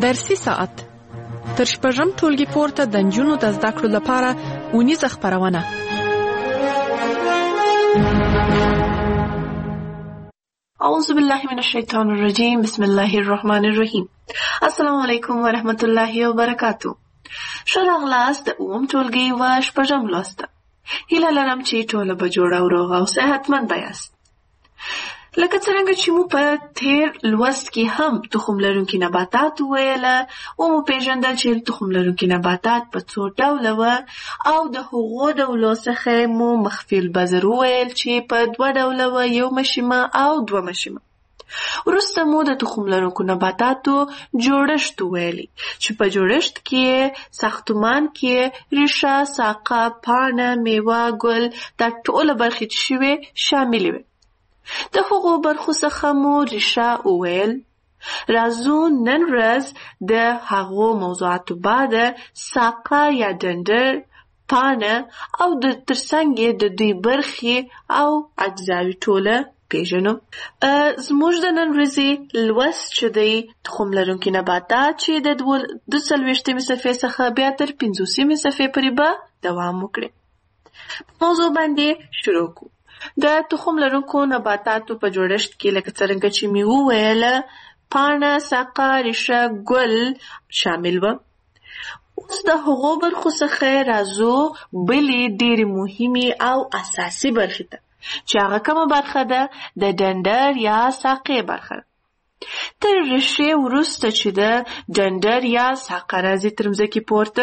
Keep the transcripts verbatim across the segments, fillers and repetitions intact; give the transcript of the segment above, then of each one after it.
درسي ساعت تر شپږم ټولګي پورته د نجونو د زده کړو لپاره اونیزه خپرونه. اعوذ بالله من الشیطان الرجیم. بسم الله الرحمن الرحیم. السلام علیکم ورحمت الله وبرکاتو. ښه راغلاست د اووم ټولګي و شپږم لوست. هیله لرم چې ټوله به جوړه او روغه او صحتمند به یاست. لکه څرنګه چې مو په تیر لوست کې هم تخم لرونکي نباتات وویله او مو پیژندل چې تخم لرونکي نباتات په څو ډوله وه او د هغو ډولو څخه مو مخفي البذر وویل چې په دوه ډوله وه، یو مشیمه او دوه مشیمه. وروسته مو د تخم لرونکو نباتاتو جوړښت وویلی چې په جوړښت کې ساختمان کې ریښه، ساقه، پاڼه، میوه، ګل دا ټوله برخې چې شوې شاملې وې. د هغو برخو څخه مو ریښه وویل. راځو نن ورځ د هغو موضوعاتو بعد ساقه یا ډنډر، پاڼه او د ترڅنګ یې د دوی برخې او اجزاوې ټوله پیژنو. زموږ د نن ورځې لوست چې دی تخم لرونکي نباتات چې د دوه څلوېښتمې صفحې څخه بیا تر پنځوسمې صفحې پورې به دوام وکړي. موضوع باندې شروع کړو. د تخم لرونکو نباتاتو په جوړښت کې لکه څرنګه چې مې وویله پاڼه، ساقه، ریښه، ګل شامل وه. اوس د هغو برخو څخه راځو بلې ډېرې مهمې او اساسي برخې ته چې هغه کومه برخه ده؟ د ډنډر یا ساقې برخه. تر ریښې وروسته چې د ډنډر یا ساقه راځي تر مځکې پورته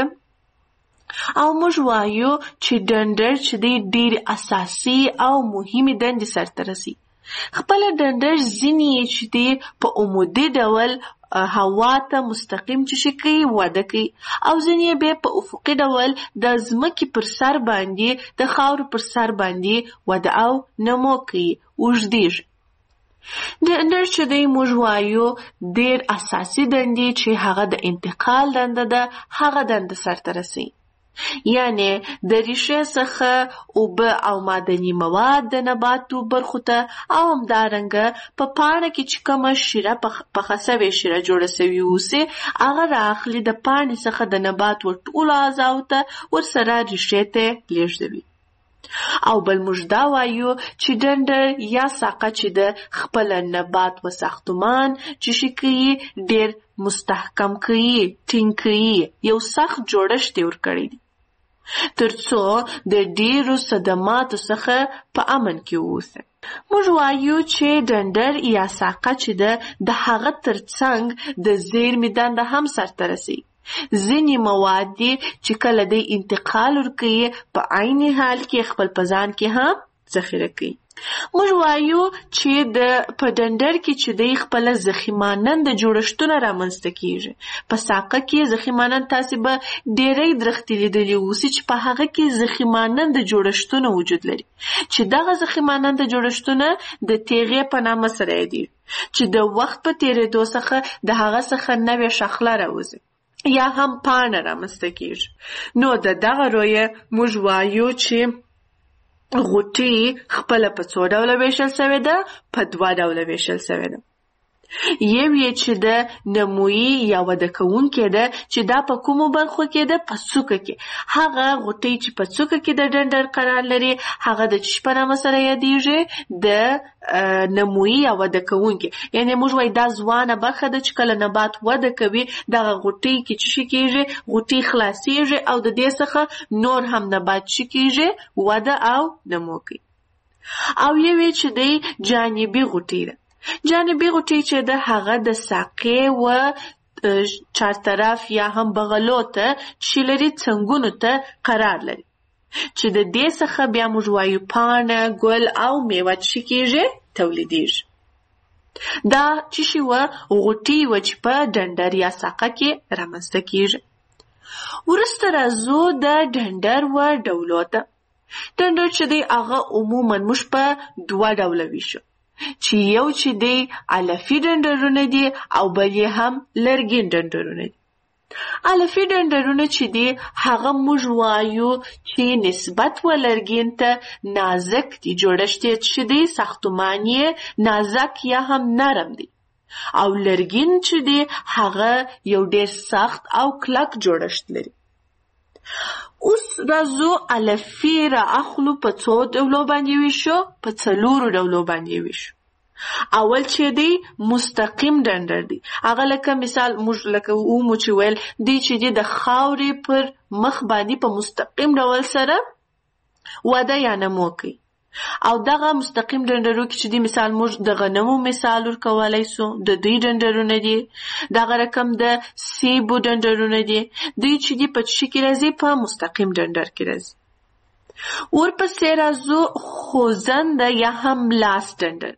او موږ وایو چې ډنډر چې دی ډېر اساسي او مهمې دندې سرته رسي. خپله ډنډر ځینې یې چې دی په عمودي ډول هوا ته مستقیم چې شي کوي وده کوي او ځینې یې بیا په افقي ډول د ځمکې پر سر باندې د خاورو پر سر باندې وده او نمو کوي، اوږدېږي. ډنډر چې دی موږ وایو ډېر اساسي دندې چې هغه د انتقال دنده ده هغه دنده سرته رسي. یعنی د ریښې څخه اوبه او معدني مواد د نباتو برخو ته او همدارنګه په پاڼه کې چې کومه شیره پخه سوې شیره جوړه سوې اوسي هغه رااخلي د پاڼې څخه د نبات ټولو اعضاو ته ورسره ریښې ته لیږدوي. او بل موږ دا وایو چې ډنډر یا ساقه چې د خپل نبات و ساختمان چې شي کوي ډېر مستحکم کوي، ټینګ کوي، یو سخت جوړښت یې ورکړی دی ترڅو د ډېرو صدماتو څخه په امن کې واوسي. موږ وایو چې ډنډر یا ساقه چې ده د هغه ترڅنګ د زیرمې دنده هم سرته رسي. ځینې مواد دي چې کله دی انتقال ورکوي په عین حال کې خپل په ځان کې هم ذخیره کوي. موږ وایو چې د په ډنډر کې چې دی خپله ضخیماننده جوړښتونه رامنځته کیږي. په ساقه کې ضخیمانند تاسې به ډېری درختې لیدلي اوسي چې په هغه کې ضخیماننده جوړښتونه وجود لري چې دغه ضخیماننده جوړښتونه د تیغې په نامه سره یادېږي چې د وخت په تېرېدو څخه د هغه څخه نوې شاخله راوځي یا هم پاڼه رامنځته کیږي. نو د دغه رویه موږ وایو چې غوټې خپله په څو ډوله ویشل سوې ده؟ په دوه ډوله ویشل سوې ده. یو یې چې د نمویي یا وده کوونکې ده چې دا په کومو برخو کې ده؟ په څوکه کې. هغه غوټۍ چې په څوکه کې د ډنډر قرار لري هغه د چی په نامه سره یادېږي؟ د نمویي یا وده کوونکې. یعنې موږ وایو دا ځوانه برخه ده چې کله نبات وده کوي دغه غوټۍ کې چې شي کېږي غوټۍ خلاصېږي او د دې څخه نور هم نبات شي کېږي وده او نمو کوي. او یو یې چې دی جانبي غوټۍ ده. جانبي غوټۍ چې ده هغه د ساقې و چارطرف یا هم بغلو ته چې لري څنګونو ته قرار لري چې د دې څخه بیا موږ وایو پاڼه، ګل او میوه چې کېږي تولیدېږي. دا چې شي وه غوټۍ وه چې په ډنډر یا ساقه کې رامنځته کېږي. وروسته راځو د ډنډر و ډولو ته. ډنډر چې دی هغه عموما موږ په دوه ډوله ویشو چې یو چې دی علفي ډنډرونه دي او بل یې هم لرګین ډنډرونه دي. علفي ډنډرونه چې دي هغه موږ وایو چې نسبت و لرګین ته نازک دي، جوړښت یې چې دی ساختمان یې نازک یا هم نرم دی. او لرګین چې دی هغه یو ډیر سخت او کلک جوړښت لري. اوس راځو الفی را اخلو په څو ډولو باندې ویشو، په څلورو ډولو باندې ویشو. اول چې دی مستقیم ډنډر دی، هغه لکه مثال موږ لکه ومو چې ویل دی چې دی د خاورې پر مخ باندې په مستقیم ډول سره وده یا نمو کوي. او دغه مستقیم ډنډرو کې چې دی مثال موږ د غنمو مثال ورکولای سو، د دوی ډنډرونه دي. دغه رقم د سیبو ډنډرونه دي، دوی چې دی په چی کې راځي، په مستقیم ډنډر کې راځي. ورپسې راځو خوځند یا هم لاس ډنډر.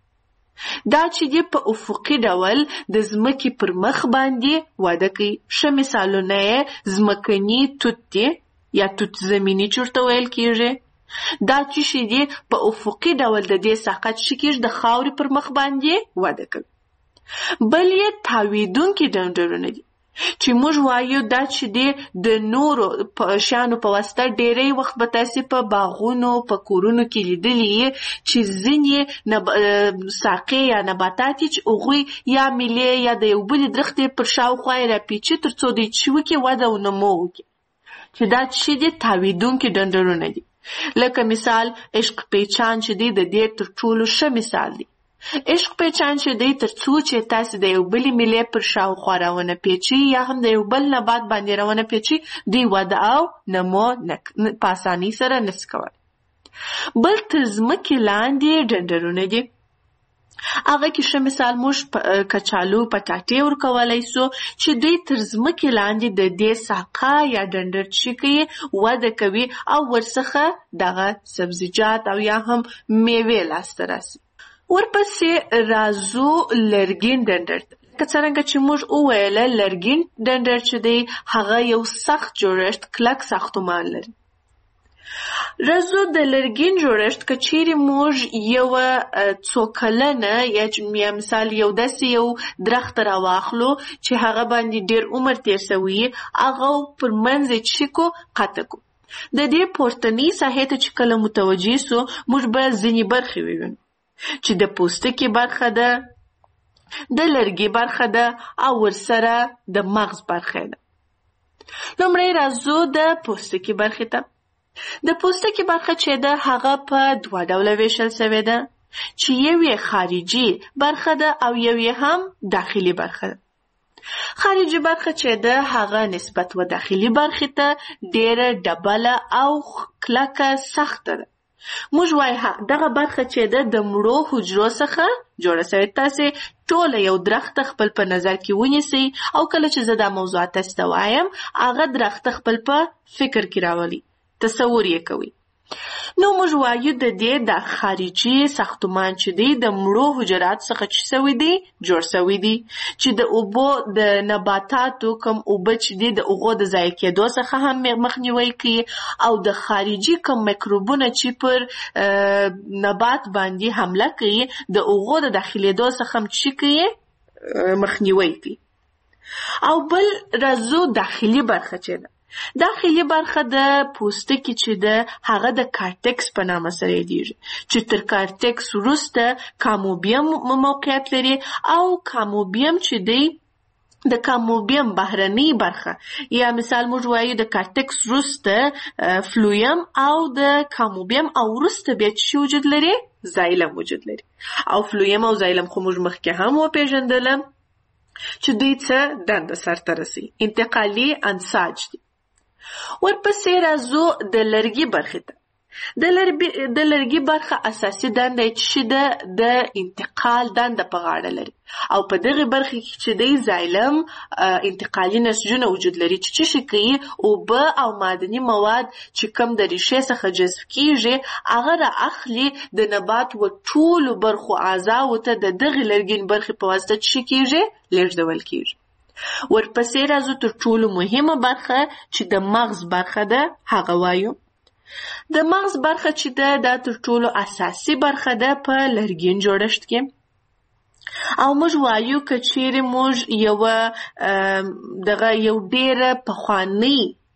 دا چې دی په افقي ډول د ځمکې پر مخ باندې وده کوي. ښه مثالونه یې ځمکني توت دی یا توت زمینی چې ورته ویل کېږي. دا چې دی په افقي ډول د دې ساقط چې کېږي د خاورې پر مخ باندې وده کوي. بل یې تاویدونکي ډنډرونه دي چې موږ وایو دا چې دی د نورو شیانو په واسطه ډېری وخت به تاسې په باغونو په کورونو کې لیدلي چې ځینې ساقې یا نباتات چې هغوی یا میلې یا د یو بلې درختې پر شاوخوا یې راپیچي تر څو دوی چې وکړي وده او نمو وکړي، چې دا چې دی تاویدونکي ډنډرونه دي. لکه مثال عشق پیچان چې دی د دې تر ټولو ښه مثال دی. عشق پیچان چې دی تر څو چې تاسې د یو بلې میلې پر شاوخوا راونه پیچي یا هم د یو بل نبات باندې راونه پیچي، دوی وده او نمو په اسانۍ سره نشي کولی. بل تر ځمکې لاندې ډنډرونه دي، هغه کې ښه مثال موږ کچالو پټاټې ورکولای سو چې دوی تر ځمکې لاندې د دې ساقه یا ډنډر چې کوي وده کوي او ورڅخه دغه سبزیجات او یا هم میوې لاسته راسي. ورپسې راځو لرګین ډنډر. که څرنګه چې موږ وویله لرګین ډنډر چې دی هغه یو سخت جوړښت کلک ساختمان لري. راځو د لرګین جوړښت که چیرې موږ یوه څو کلنه یا مثال یو داسې یو درخت راواخلو چې هغه باندې ډېر عمر تېر شوی، هغه پر منځ یې چې کو قطع کړو. د دې پورتنۍ ساحې ته چې کله متوجه سو موږ به ځینې برخې ووینو چې د پوستکي برخه ده، د لرګي برخه ده او ورسره د مغز برخه ده. لومړی راځو د پوستکي برخې ته. د پوستکي برخه چې ده هغه په دوه ډوله ویشل شوې ده چې یو یې خارجي برخه ده او یو یې هم داخلي برخه ده. خارجي برخه چې ده هغه نسبت و داخلي برخې ته ډېره ډبله او کلکه سخته ده. موږ وایو دغه برخه چې ده د مړو حجرو څخه جوړه شوې. تاسې ټوله یو درخت خپل په نظر کې ونیسئ او کله چې زه دا موضوعات تاسې ته وایم هغه درخت خپل په فکر کې راولئ، تصور یې کوي. نو موږ وایو د دې د خارجي ساختمان چې دی د مړو حجرات څخه چې سوی دی جوړ سوی دی چې د اوبو د نباتاتو کم اوبه چې دی د اوغو د ضایع کېدو څخه هم مخنیوی کوي او د خارجي کم میکروبونه چې پر نبات باندې حمله کوي د اوغو د داخلېدو څخه هم چې کوي مخنیوی کوي. او بل راځو داخلي برخه چې ده. داخلي برخه د پوستکي چې ده هغه د کارټکس په نامه سره یادیږي چې تر کارټکس وروسته کاموبیم موقعیت لري او کاموبیم چې دی د کاموبیم بهرنۍ برخه یا مثال موږ وایو د کارټکس وروسته فلویم او د کاموبیم او وروسته بیا چې وجود لري زایلم وجود لري. او فلویم او زایلم خو موږ مخکې هم وپېژندلم چې دوی څه دنده سرته رسوي، انتقالي انساج دي. ورپسې راځو د لرګي برخې ته. د لرګي برخه اساسي دنده چې ده د انتقال دنده په غاړه لري او په دغه برخه کې چې دی زایلم انتقالي نسجونه وجود لري چې څه شي کوي اوبه او معدني مواد چې کم د ریښې څخه جذب کیږي هغه را اخلي د نبات و ټولو برخو اعضاو ته د دغه لرګین برخې په واسطه چې کیږي لیږدول کیږي. ورپسې راځو تر ټولو مهمه برخه چې د مغز برخه ده. هغه وایو د مغز برخه چې ده دا تر ټولو اساسي برخه ده په لرګین جوړښت کې. او موږ وایو که چیرې موږ یوه دغه یو ډېره پخوانۍ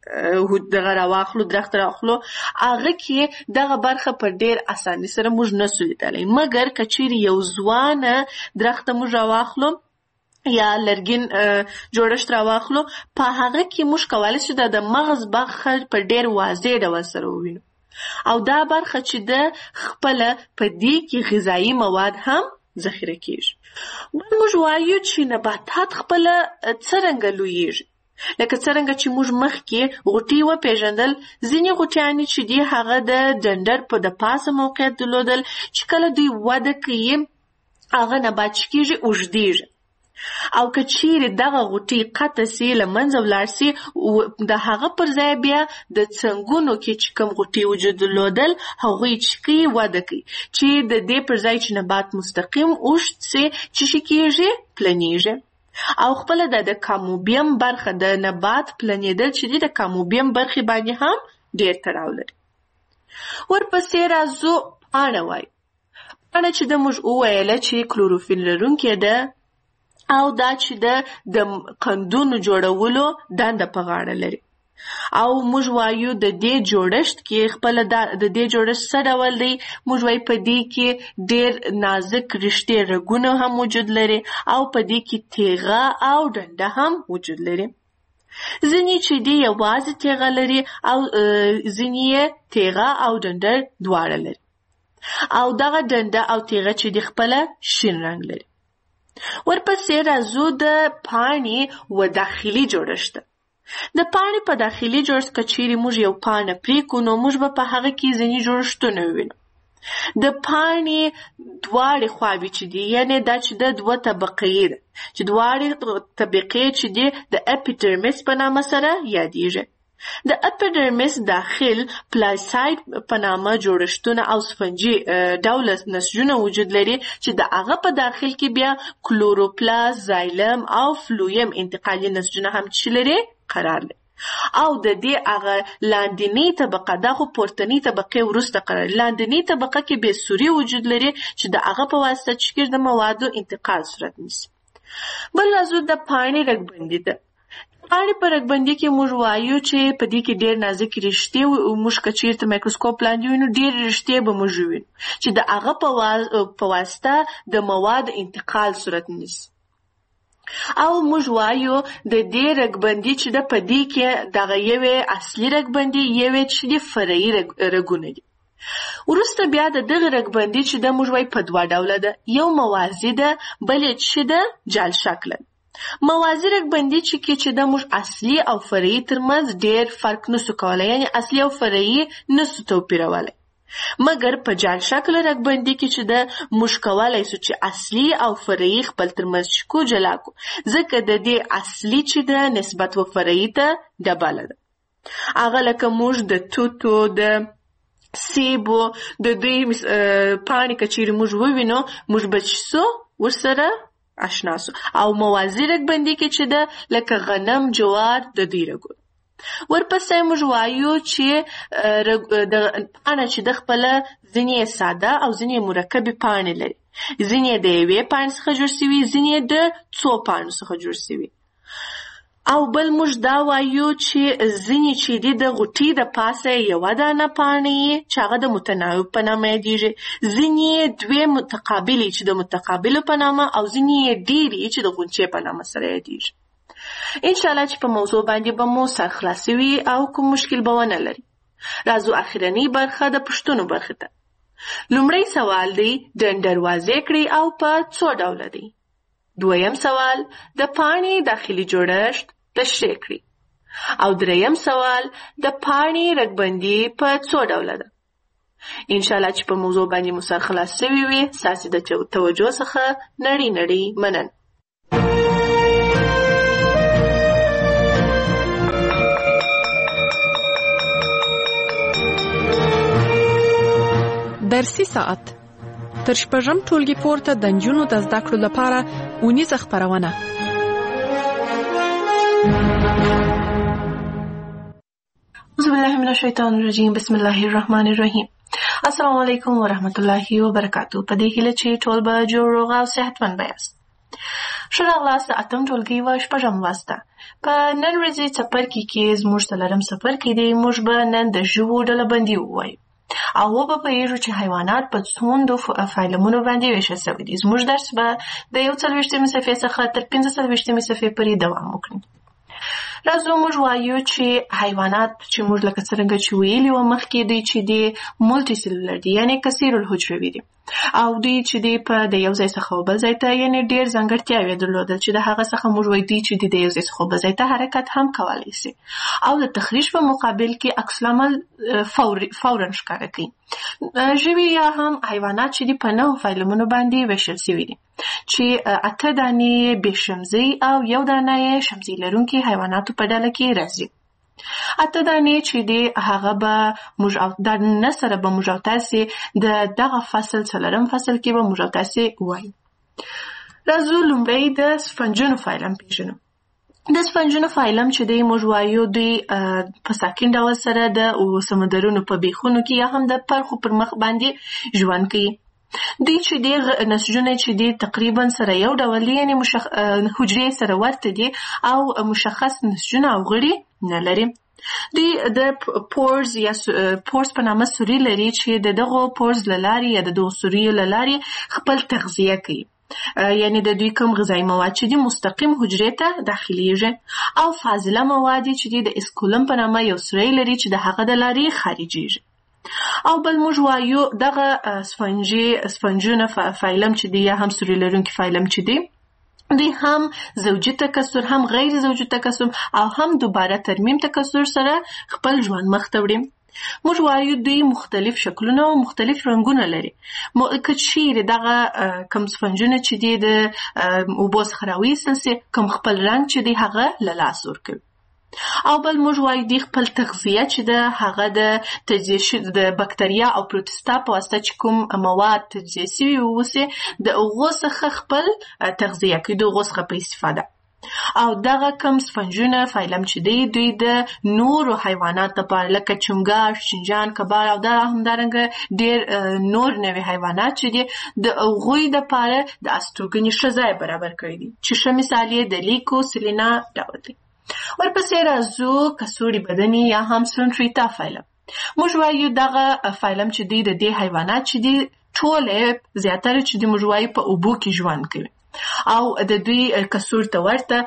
دغه راواخلو درخت راواخلو هغه کې دغه برخه په ډیر اساني سره موږ نسو لیدلی. مګر که چیرې یو ځوانه درخت موږ راواخلو یا لرګین جوړښت راواخلو په هغه کې موږ کولی شو د مغز برخه په ډیر واضح ډول سره ووینو او دا برخه چې ده خپله په دې کې غذایي مواد هم ذخیره کیږي. بل موږ وایو چې نباتات خپله څرنګه لویږي. لکه څرنګه چې موږ مخکې غوټۍ وپېژندل، ځینې غوټیانې چې دي هغه د ډنډر په د پاسه موقعیت درلودل چې کله دوی وده کوي هغه نبات چې کېږي اوږدېږي او که چیرې دغه غوټۍ قطع سي له منځه ولاړ سي د هغه پر ځای بیا د څنګونو کې چې کوم غوټۍ وجود درلودل هغوی چې کوي وده کوي چې د دې پر ځای چې نبات مستقیم اوږد سي چې شي کېږي پلنېږي او خپله د کاموبیم برخه د نبات پلنېدل چې دي د کاموبیم برخې باندې هم ډېر تړاو لري. ورپسې راځو پاڼه وایو. پاڼه چې د موږ وویله چې کلوروفیل لرونکې ده او دا چې د قندونو جوړولو دنده په غاړه لري او موږ وایو د دې جوړښت کې خپله د دې جوړښت څه ډول دی. موږ وایو په دې کې ډېر نازک رشتې رګونه هم وجود لري او په دې کې تیغه او ډنډه هم وجود لري. ځینې چې دي یوازې تیغه لري او ځینې یې تیغه او ډنډه دواړه لري او دغه ډنډه او تیغه چې دي خپله شین رنګ لري. ورپسې راځو د پاڼې و داخلي جوړښت. د پاڼې په داخلي جوړښت که چیرې موږ یو پاڼه پرېکړو نو موږ به په هغه کې ځینې جوړښتونه ووینو. د پاڼې دواړې خواوې چې دي یعنې دا چې د دوه طبقې ده چې دواړې طبقې چې دي د اپیډرمیس په نامه سره یادېږي. د اپیډرمیس داخل پلاساید په نامه جوړښتونه او سفنجي ډوله نسجونه وجود لري چې د هغه په داخل کې بیا کلوروپلاست، زایلم او فلویم انتقالي نسجونه هم چې لري قرار لري او د دې هغه لاندنۍ طبقه دا خو پورتنۍ طبقې وروسته قرار لري. لاندنۍ طبقه کې بې سوري وجود لري چې د هغه په واسطه چې د موادو انتقال صورت نیسي. بل راځو د پاڼې رګبندي ده. پاڼې په رګبندي کې موږ وایو چې په دې کې ډېر نازک رشتې موږ که چېرته مایکروسکوپ لاندې وینو ډېر رشتې به موږ وینو چې د هغه په واسطه د موادو انتقال صورت نیسي او موږ وایو د دې رګبندي چې د په دې کې دغه یوې اصلي رګبندي یوې چې د فرعي رګونه دي. وروسته بیا د دغه رګبندي چې د موږ وایو په دوه ډوله ده، یو موازي ده بل یې چې د جال شکله. موازي رګبندي چې کې چې د موږ اصلي او فرعي ترمنځ ډېر فرق نسو کولی، یعنې اصلي او فرعي نسو توپیرولی. مګر په جال شکل رګبندي کې چې د موږ کولی سو چې اصلي او فرعي خپل ترمنځ شکو جلا کو ځکه د دې اصلي چې ده نسبت و فرعي ته ډبله ده. هغه لکه موږ د توتو د سیبو د دوی پاڼې که چیرې موږ ووینو موږ به چې سو ورسره آشنا سو او موازي رګبندي کې چې ده لکه غنم، جوار د دوی رګونه. ورپسې موږ وایو چې پاڼه چې د خپله ځینې ساده او ځینې مرکبې پاڼې لري. ځینې د یوې پاڼې څخه جوړ سوي، ځینې د څو پاڼو څخه جوړ سوي. او بل موږ دا وایو چې ځینې چې دي د غوټۍ د پاسه یوه دانه پاڼې چې هغه د متناوب په نامه یادېږي، ځینې دوې متقابلې چې د متقابلو په نامه او ځینې ډېرې چې د غونچې په نامه سره یادېږي. انشاءالله چې په موضوع باندې به مو سر خلاص وي او کوم مشکل به ونه لري. راځو اخرنۍ برخه د پوښتنو برخه ته. لومړی سوال دی ډنډر واضح کړئ او په څو ډوله دی. دویم سوال د پاڼې داخلي جوړښت تشریح کړئ او دریم سوال د پاڼې رګبندي په څو ډوله ده. انشاءالله چې په موضوع باندې مو سر خلاص شوي وي. ستاسې د توجه څخه نړۍ نړۍ مننه. درسي ساعت تر شپږم ټولګي پورته د نجونو د زده کړو لپاره اونیزه خپرونه. اعوذ بالله من الشیطان الرجیم. بسم الله الرحمن الرحیم. السلام علیکم ورحمت الله وبرکاتو. په دې هیله چې ټول به جوړ روغ او صحتمند یاست. ښه راغلاست د اتم ټولګي و شپږم لوسته. په نن ورځې څپرکي کې زموږ څلورم څپرکی دی. موږ به نن د ژوو ډلبندي ووایو او وبه پوهېږو چې حیوانات په څومره فایلمونو باندې ویشل سوي دي. زموږ درس به د یو څلوېښتمې صفحې څخه تر پنځه څلوېښتمې صفحې پورې دوام وکړي. راځو موږ وایو چې حیوانات چې موږ لکه څرنګه چې ویلي وو مخکې دوی چې دي مولټي سیلولر دي، یعنې کثیرالحجروي دي او دوی چې دي په د یو ځای څخه بل ځای ته یعنې ډېر ځانګړتیاوې درلودل چې د هغه څخه موږ وایو دوی چې دي د یو ځای څخه بل ځای ته حرکت هم کولی سي او د تخریش په مقابل کې عکس العمل فورا ښکاره کوي. ژوي یا هم حیوانات چې دي په نهو فایلمونو باندې ویشل سوي دي چې اته دانې بې شمزۍ او یو دانه یې شمزۍ لرونکي حیواناتو په ډله کې راځي. اته دانې چې دي هغه به موږ او د نه سره به موږ او تاسې د دغه فصل څلورم فصل کې به موږ او تاسې وایو. راځو لومړی د سفنجونو فایلم پېژنو. د سفنجونو فایلم چې دی موږ وایو دوی په ساکن ډول سره د سمندرونو په بیخونو کې یا هم د پرخو پر مخ باندې ژوند کوي. دوی چې دی نسجونه چې دی تقریبا سره یو ډول دي، یعنې مشخ... حجرې سره ورته دي او مشخص نسجونه او غړي نه لري. دوی د پورز یا پورز په نامه سوري لري چې د دغو پورز له لارې یا د دغو سوریو له لارې خپل تغذیه کوي، یعنی د دوی کوم غذایی مواد چې دي مستقیم حجرې ته داخلیږي او فاضله مواد چې دي د اسکولم په نامه یو سوری لري چې د هغه د لارې خارجيږي. او بل موږ وایو دغه سفنجي سفنجونه فایلم چې دی یا هم سوري لرونکي فایلم چې دی دوی هم زوجي تکثر هم غیر زوجي تکثر او هم دوباره ترمیم تکثر سره خپل ژوند مخ ته وړي. موږ وایو دوی مختلف شکلونه او مختلف رنګونه لري. که چیرې دغه کم سفنجونه چې دی د اوبو څخه راویستل سي کوم خپل رنګ چې دی هغه له لاسه ورکوي. او بل موږ وایو دوی خپل تغذیه چې ده هغه د تجزیه شوي د بکتریا او پروتستا په واسطه چې کوم مواد تجزیه سوي واوسي د هغو څخه خپل تغذیه کوي، د هغو څخه په استفاده. او دغه کم سفنجونه فایلم چې دی دوی د نورو حیوانات لپاره لکه چنګاښ، شینجان، کبار او دا همدارنګه ډېر نور نوي حیوانات چې دي د هغوی دپاره د استوګنې ښه ځای برابر کړی دي چې ښه مثال یې د لیکو سلینا ډول دی. ورپسې راځو کڅوړي بدني یا هم سلنټریتا فایلم. موږ وایو دغه فایلم چې دی د دې حیوانات چې دی ټولې زیاتره چې دی موږ وایو په اوبو کې ژوند کوي او د دوی کڅوړ ته ورته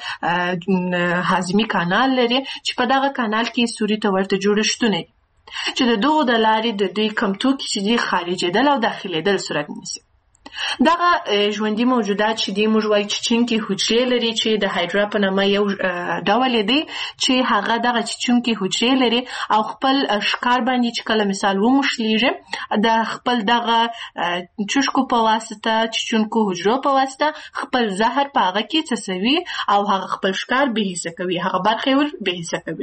هاضمي کانال لري چې په دغه کانال کې سوري ته ورته جوړښتونه دي چې د دغو د لارې د دوی کم توکي چې دی خارجېدل او داخلېدل صورت نیسي. دغه ژوندي موجودات چې دی موږ وایو چیچونکي حجرې لري چې د هایډرا په نامه یو ډول دی چې هغه دغه چیچونکي حجرې لري او خپل ښکار باندې چې کله مثال وموښلیږي د خپل دغه چوشکو په واسطه چیچونکو حجرو په واسطه خپل زهر په هغه کې څڅوي او هغه خپل ښکار بېحسه کوي، هغه برخه یې ور بېحسه کوي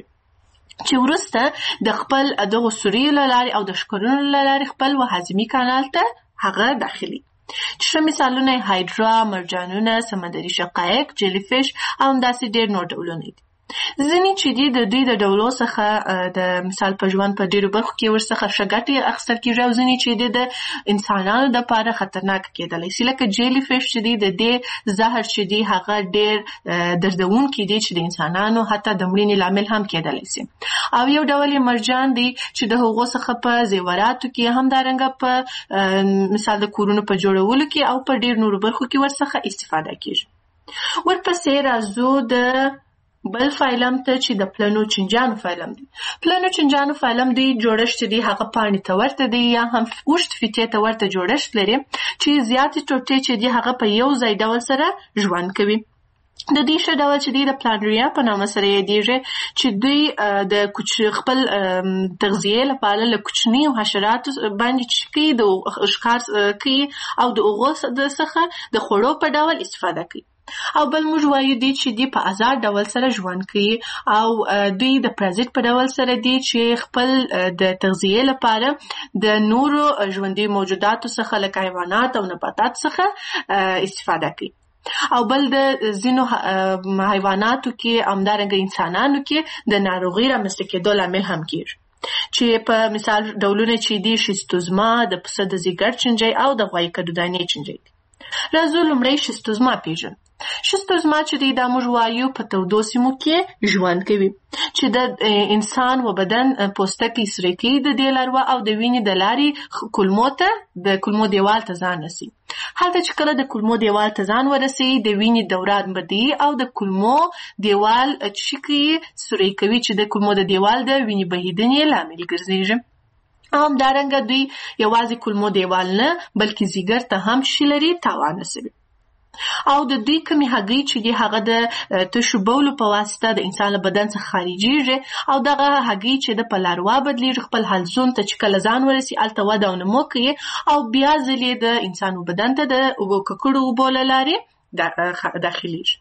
چې وروسته د خپل دغو سوریو له لارې او د ښکرونو له لارې خپل هاضمي کانال ته هغه داخلي. چې ښه مثالونه یې هایډرا، مرجانونه، سمندري شقایق، جیلی فش او همداسې ډېر نور ډولونه دي. ځینې چې دي د دوی د ډولو څخه د مثال په ژوند په ډېرو برخو کې ورڅخه ښه ګټې اخیستل کېږي او ځینې چې دي د انسانانو دپاره خطرناکه کېدلی سي، لکه جیلی فش چې دي د دې زهر چې دي هغه ډېر دردونکي دي چې د انسانانو حتی د مړینې لامل هم کېدلی سي. او یو ډول یې مرجان دی چې د هغو څخه په زیوراتو کې همدارنګه په مثال د کورونو په جوړولو کې او په ډېر نورو برخو کې ورڅخه استفاده کېږي. ورپسې راځو د بل فایلم ته چې د پلنو چنجانو فایلم دی. پلنو چنجانو فایلم دی جوړښت دی هغه پاڼې ته ورته دی یا هم اوږد فیتې ته ورته جوړښت لري چې زیاتې ټوټې چې دی هغه په یو ځای ډول سره ژوند کوي. د دې ښه ډول چې دی د پلانریا په نامه سره یادېږي چې دوی د خپل تغذیې لپاره له کوچنیو حشراتو باندې چې کوي د ښکار کوي او د هغو څخه د خوړو په ډول استفاده کوي. او بل موږ وایو دی چې دی په آزاد ډول سره ژوند کوي او دوی د پرازیت په ډول سره دی چې خپل د تغذیې لپاره د نورو ژوندي موجوداتو څخه لکه حیوانات او نباتات څخه استفاده کوي. او بل د ځینو حیواناتو کې همدارنګه انسانانو کې د ناروغۍ رامنځته کېدو لامل هم کېږي چې په مثال ډولونه چې دي شیستوزما، د پسه د ځیګر چنجۍ او د غوایي کدودانې چنجۍ دي. راځو لومړی شیستوزما پېژنو. شیستوزما چې دی دا موږ وایو په تودو سیمو کې ژوند کوي چې د انسان و بدن پوستکی سره کوي د دې لاروا او د وینې د لارې کولمو ته د کولمو دیوال ته ځان رسي. هلته چې کله د کولمو دیوال ته ځان ورسي د وینې دوران بدی او د کولمو دیوال چې کوي سره کوي چې د کولمو د دیوال د وینې بهیدنې لامل ګرځي. هم دارنګه دوی یوازې کولمو دیوال نه بلکې ځیګر ته هم شي لري تاوان رسوي. او د دوی کمی هګۍ چې دی هغه د تشو بولو په واسطه د انسان له بدن څخه خارجيږي او دغه هګۍ چې د په لاروا بدلیږي خپل حلزون ته چې کله ځان ورسي الته وده او نمو کوي او بیا ځلې د انسان بدن ته د اوبو ککړو اوبو له لارې داخليږي.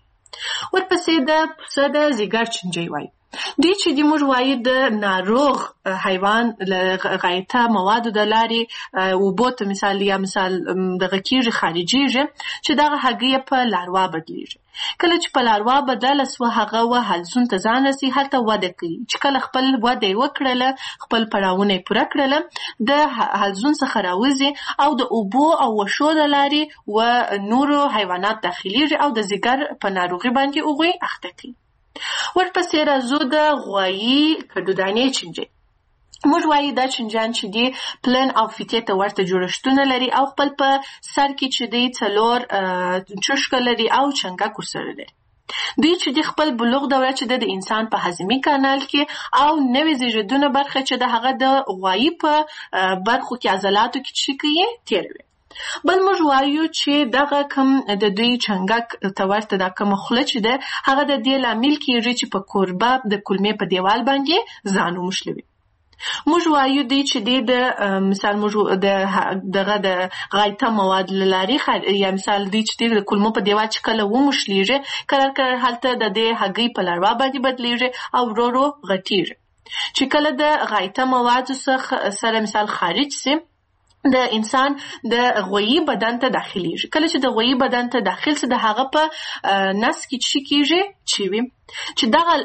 ورپسې د پسه د ځیګر چنجي وایي دی چې دی موږ وایو د ناروغ حیوان غایطه موادو د لارې اوبو ته مثال یا مثال دغه کیږي خارجيږي چې دغه هګۍ په لاروا بدلیږي. کله چې په لاروا بدله سوه هغه و حلزون ته ځان رسي هلته وده کوي چې کله خپل وده یې وکړله خپل پړاوونه یې پوره کړله د حلزون څخه راوځي او د اوبو او وشو د لارې و نورو حیوانات داخليږي او د ځیګر په ناروغي باندې هغوی اخته کوي. ورپسې راځو د غوایي کډودانې چنجي. موږ وایو دا چنجان چې دی پلن او فیتې ته ورته جوړښتونه لري او خپل په سر کې چې دی څلور چشکه لري او چنګک ورسره لري. دوی چې دی خپل بلوغ دوره چې د انسان په هضمي کانال کې او نوې زیږیدونه برخه چې د هغه د غوایي په برخو کې عضلاتو کې چې کوي تیروي. بل موږ وایو چې دغه کم د دوی چنګک ته ورته دا کومه خوله چې ده هغه د دې لامل کېږي چې په کوربه د کولمې په دیوال باندې ځان وموښلوي. موږ وایو دی چې دی د مثال موږ د دغه د غایطه مواد له لارې یا مثال دی چې دی د کولمو په دیوال چې کله وموښلیږي کله کله هلته د دې هګۍ په لاروا باندې بدلیږي او ورو ورو غټیږي چې کله د غایطه موادو څخه سره مثال خارج سي د انسان د غویی بدن ته داخليږي. کله چې د غویی بدن ته داخل سي د هغه په نس کې چې کیږي چې وي چې دغه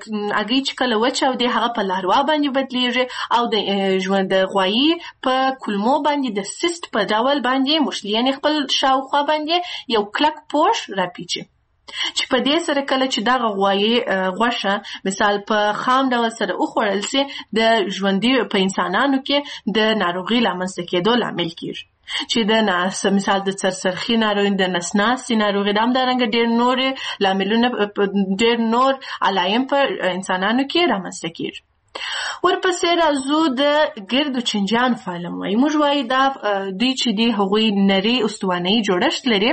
هګۍ چې کله وچاودي هغه په لاروا باندې بدلیږي او د ژوند د غویی په کولمو باندې د سیست په ډول باندې مشلیان خپل شاوخوا باندې یو کلک پوش راپیچي چې په دې سره کله چې دغه غوایي غوښه مثال په خام ډول سره وخوړل سي د ژوندي په انسانانو کې د ناروغي لامنځته کېدو لامل کېږي چې د ناس مثال د سرسرخي ناروغي د نسناسي ناروغي د همدارنګه ډېر نور لاملونه ډېر نور علایم په انسانانو کې رامنځته کېږي. ورپسې راځو د ګردو چنجیانو په اړه وایو. موږ وایو دا دوی چې دی هغوی نري استوانه‌یي جوړښت لري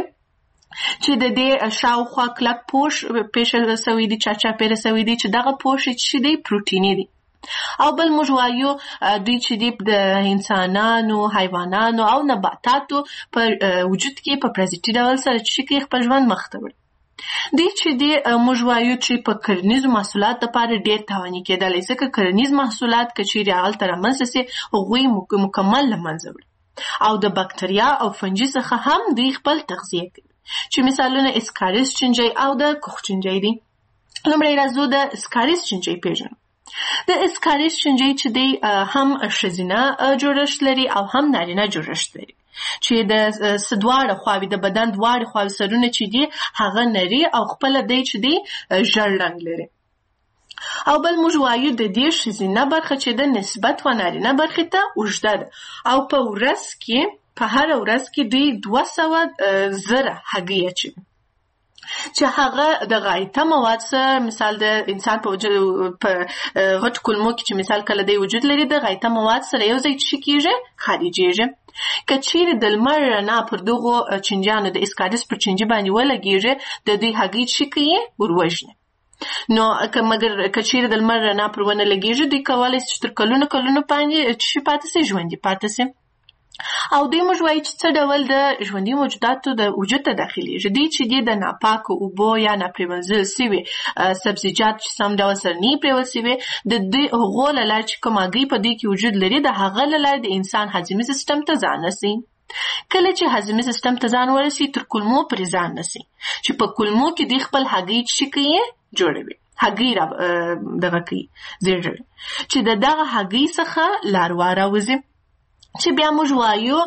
چې د دې شاوخوا کلک پوش پیښل سوی دی چاچا پیره سوی دی چې دغه پوش چې دی پروتیني دی. او بل موږ وایو دوی چې دی د انسانانو حیوانانو او نباتاتو په وجود کې په پرازیتي ډول سره چې خپل ژوند مخ ته وړي. دوی چې دی موږ وایو چې په کرنیزو محصولات لپاره ډېر تاواني کېدلی ځکه کرنیز محصولات که چیرې هلته رامنځته سي هغوی مکمل له منځه وړي او د بکتریا او فنجي څخه هم دوی خپل تغذیه کوي چې مثالونه اسکاریس چنجي او د کوخ چنجي دي. لومړی راځو د اسکاریس چنجي پیژنو. د اسکاریس چنجي چې دی هم ښځینه جوړښت لري او هم نارینه جوړښت لري چې د دواړه خواوې د بدن دواړه خواوې سرونه چې دي هغه نري او خپله دی چې دی ژړ رنګ لري. او بل موږ وایو د دې ښځینه برخه چې د نسبت و نارینه برخې ته اوږده ده او په ورځ کې په هر ورځ کې دوی دوه سوه زره هګۍ اچوي چې هغه د غایطه مواد سره مثال د انسان په وجود په غټ کولمو کې چې مثال کله دی وجود لري د غایطه مواد سره یو ځای چې کېږي خارجېږي. که چیرې د لمر رڼا پر دغو چنجیانو د اسکاریس پر چنجي باندې ولګېږي د دوی هګۍ چې کوي وروژني. نو که مګر که چیرې د لمر رڼا پر ونه لګېږي دوی کولی شي چې تر کلونو کلونو باندې چې پاتې سي ژوندي پاتې سي. او دوی موږ وایو چې څه ډول د ژوندي موجوداتو د وجود ته داخليږي. دوی چې دی د ناپاکو اوبو یا ناپرېمنځل سوي سبزیجات چې سم ډول سره نه پرېول سوي د دوی هغو له لارې چې کوم هګۍ په دوی کې وجود لري د هغه له لارې د انسان هضمي سیستم ته ځان رسي. کله چې هضمي سیستم ته ځان ورسي تر کولمو پرې ځان رسي چې په کولمو کې دوی خپل هګۍ چې کوي جوړوي هګۍ را دغه کوي زیږوي چې د دغه هګۍ څخه لاروا راوځي چې بیا موږ وایو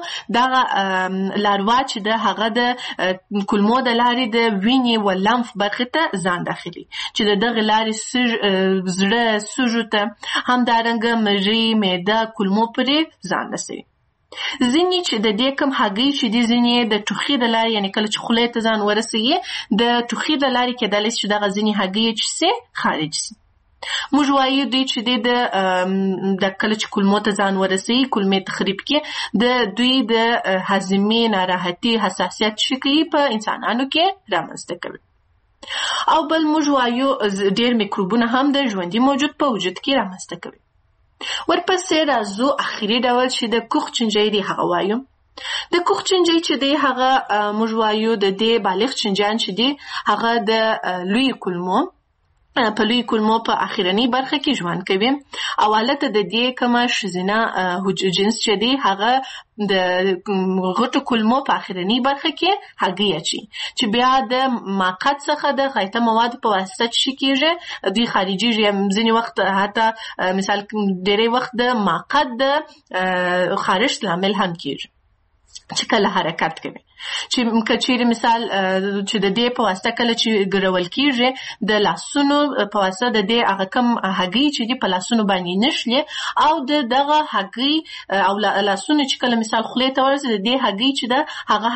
دغه لاروا چې د هغه د کولمو د لارې د وینې و لمف برخې ته ځان داخلي چې د دغه لارې زړه سږو ته همدارنګه مری معده کولمو پورې ځان رسوي. ځینې چې د دې کوم هګۍ چې دي ځینې د ټوخي د لارې یعنې کله چې خولې ته ځان ورسوي د ټوخي د لارې کېدلی چې دغه ځینې هګۍ چې سي خارج سي. موږ وایو دوی چې دی د د کله چې کولمو ته ځان ورسوي کولمې تخریب کې د دوی د هاضمې ناراحتي حساسیت شي کوي په انسانانو کې رامنځته کوي. او بل موږ وایو ډېر میکروبونه هم د ژوندي موجود په وجود کې رامنځته کوي. ورپسې راځو اخري ډول چې د کوخ چنجۍ دی هغه وایو. د کوخ چنجۍ چې دی هغه موږ وایو د دې بالغ چنجیان چې دی هغه د لوی کولمو په لوی کولمو په اخرنی برخه کې ژوند کوي او حالت د دې کومه ښځینه جنس چې دی هغه د غټو کولمو په اخرنی برخه کې هګۍ اچي چې بیا د ماقات څخه د غایطه مواد په واسطه شي کېږي دوی خارجيږي ځینې وخت حتی مثال ډېری وخت د ماقات د خارش لامل هم کېږي چې کله حرکت کوي چې کچېرې مثال چې د دې په واسطه کله چې ګرول کېږي د لاسونو په واسطه د دې هغه کم هګۍ چې دي په لاسونو باندې نشلي او د دغه هګۍ او لاسونو چې کله مثال خولې ته ورسي د دې هګۍ چې ده هغه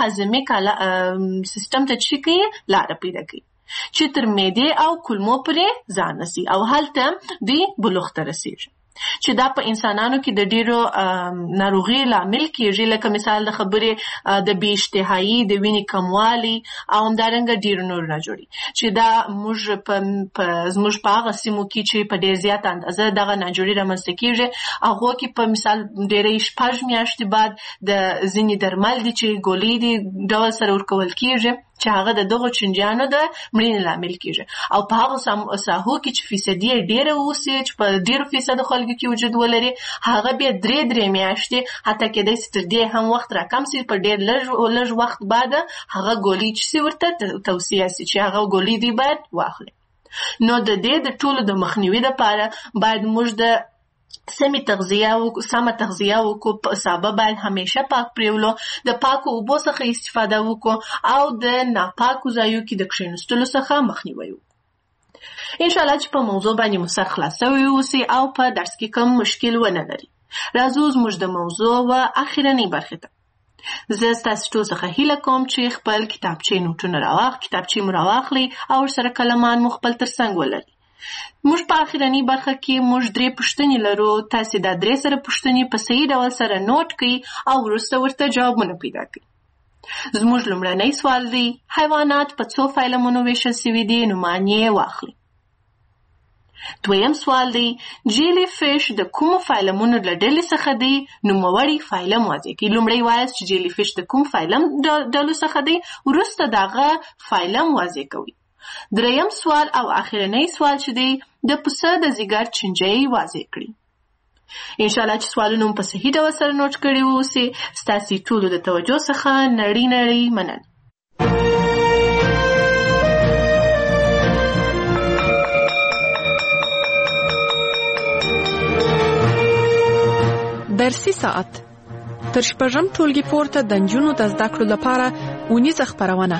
هاضمې سیستم ته چې کوي لاره پیدا کوي چې تر معدې او کولمو پورې ځان رسي او هلته دوی بلوغ ته رسېږي چې دا په انسانانو کې د ډېرو ناروغي لامل کېږي لکه مثال د خبرې د بې اشتهایي د وینې کموالي او همدارنګه ډېر نور نه جوړي چې دا موږ په زموږ په هغه سیمو کې چې په ډېر زیات اندازه دغه ناجوړي رامنځته کېږي هغو کې په مثال ډېری شپږ میاشتې بعد د ځینې درمل دي چې ګولۍ دي ډول سره ورکول کېږي چې هغه د دغو چنجیانو د مړینې لامل کېږي او په هغو ساحو کې چې فیصدي یې ډېره اوسي چې په ډېرو فیصدو خلکو کې وجود ولري هغه بیا درې درې میاشتې حتی کېدای شي تر دې هم وخت راکم سي په ډېر لږ لږ وخت بعد هغه ګولۍ چې سي ورته توصیه سي چې هغه ګولۍ دی باید واخلي. نو د دې د ټولو د مخنیوي لپاره باید موږ د سمې تغذیه او سمه تغذیه وکړو په سابه باید همیشه پاک پریولو د پاکو اوبو څخه استفاده وکړو او د ناپاکو ځایو کې د کښېنستلو څخه مخنیوی وکړو. انشاءالله چې په موضوع باندې مو سر خلاص شوی اوسي او په درس کې کوم مشکل ونه لري. راځو زموږ د موضوع و اخرنۍ برخې ته. زه ستاسو ټول څخه هیله کوم چې خپل کتابچې نوټونه راواخ کتابچې مو راواخلئ او ورسره کلمان مو خپل تر څنګ ولرئ. موږ په اخرنۍ برخه کې موږ درې پوښتنې لرو. تاسې دا درې سره پوښتنې په صحیح ډول سره نوٹ کړئ او وروسته ورته جوابونه پیدا کړئ. زموږ لومړنی سوال دی حیوانات په څو فایلمونو ویشل سوي دي نو معنی واخلئ. دویم سوال دی جیلی فیش د کومو فایلمونو له ډلې څخه دی نوموړی فایلم واضح کړئ. لومړی وایاست چې جیلی فیش د کوم فایلم ډلو څخه دی وروسته د هغه فایلم واضح کوئ. دریم سوال او اخرنۍ سوال چې دی د پسه د ځیګر چنجۍ واضح کړي. انشاءالله چې سوالونه مو په صحیح ډول سره نوٹ کړي واوسي. ستاسې ټولو د توجه څخه نړۍ نړۍ مننه. درسي ساعت تر شپږم ټولګي پورته د نجونو د زده کړو لپاره اونیزه خپرونه.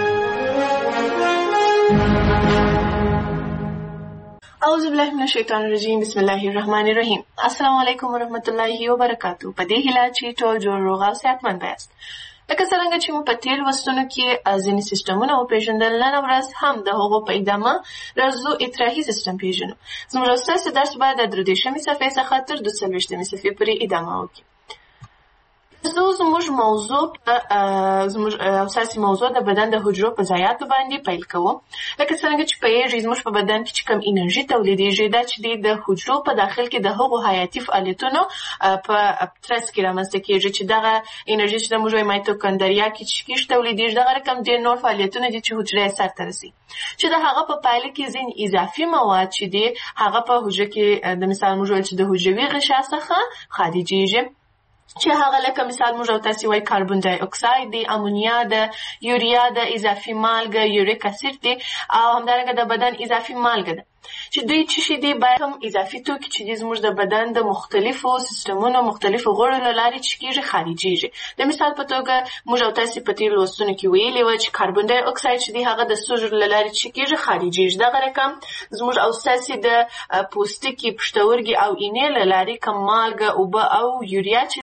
اعوذ بالله من الشیطان الرجیم بسم الله الرحمن الرحیم. السلام علیکم ورحمۃ اللہ وبرکاتہ. په دې هیله چې ټول جوړ روغ او صحتمند یاست. لکه څنګه چې مو په تیر وختونو کې ځینې سیسټمونه وپېژندل نن ورځ هم د هغو په ادامه راځو اطراحي سیسټم پېژنو. زموږ ستاسو درس باید د درې دېرشمې صفحې څخه تر دوه څلوېښتمې صفحې پورې ادامه وکړي. زه زموږ موضوع زموږ اساسي موضوع د بدن د حجرو په ضایعاتو باندې پیل کوو. لکه څنګه چې پوهېږئ زموږ په بدن کې چې کوم انرژي تولیدېږي دا چې د حجرو په داخل کې د هغو حیاتي فعالیتونو په ترڅ کې رامنځته کېږي چې دغه انرژي چې د موږ وایي مایتوکندریا کې چې کېږي تولیدېږي دغه رقم ډېر نور فعالیتونه دي چې حجره یې سرته رسي چې د هغه په پایله کې ځینې اضافي مواد چې دي هغه په حجره کې د مثال موږ ویل چې د حجروي غشا څخه خارجېږي چې هغه لکه مثال موږ او تاسې وایي کاربن ډای اکساید دی، امونیا ده، یوریا ده، اضافي مالګه یوریک اسید دی، او همدارنګه د بدن اضافي مالګه ده چې دوی څه شي دي باید هم اضافي توکي چې دي زموږ د بدن د مختلفو سیستمونو مختلفو غړو له لارې چې کېږي خارجېږي. د مثال په توګه موږ او تاسې په تېرو لوستونو کې ویلي وه چې کاربن ډای اکساید چې دی هغه د سږو له لارې چې کېږي خارجېږي. دغه رقم زموږ او ستاسې د پوستکي، پښتورګي او اینې له لارې که مالګه، اوبه او یوریا چې